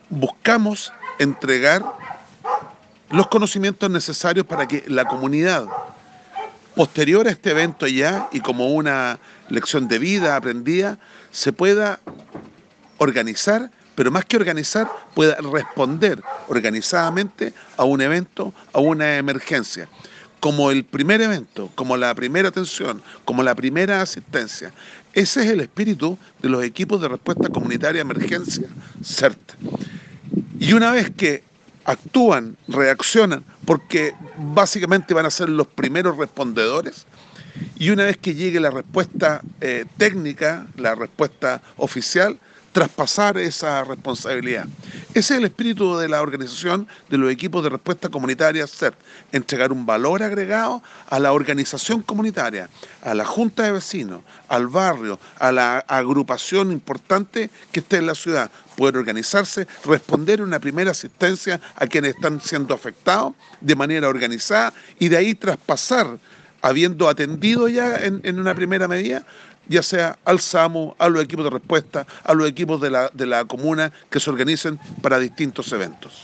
buscamos entregar los conocimientos necesarios para que la comunidad, posterior a este evento ya, y como una lección de vida aprendida, se pueda organizar, pero más que organizar, pueda responder organizadamente a un evento, a una emergencia. Como el primer evento, como la primera atención, como la primera asistencia. Ese es el espíritu de los equipos de respuesta comunitaria de emergencia, CERT. Y una vez que actúan, reaccionan, porque básicamente van a ser los primeros respondedores, y una vez que llegue la respuesta técnica, la respuesta oficial, traspasar esa responsabilidad. Ese es el espíritu de la organización de los equipos de respuesta comunitaria CERT, entregar un valor agregado a la organización comunitaria, a la junta de vecinos, al barrio, a la agrupación importante que esté en la ciudad, poder organizarse, responder una primera asistencia a quienes están siendo afectados de manera organizada y de ahí traspasar, habiendo atendido ya en una primera medida, ya sea al SAMU, a los equipos de respuesta, a los equipos de la comuna que se organicen para distintos eventos.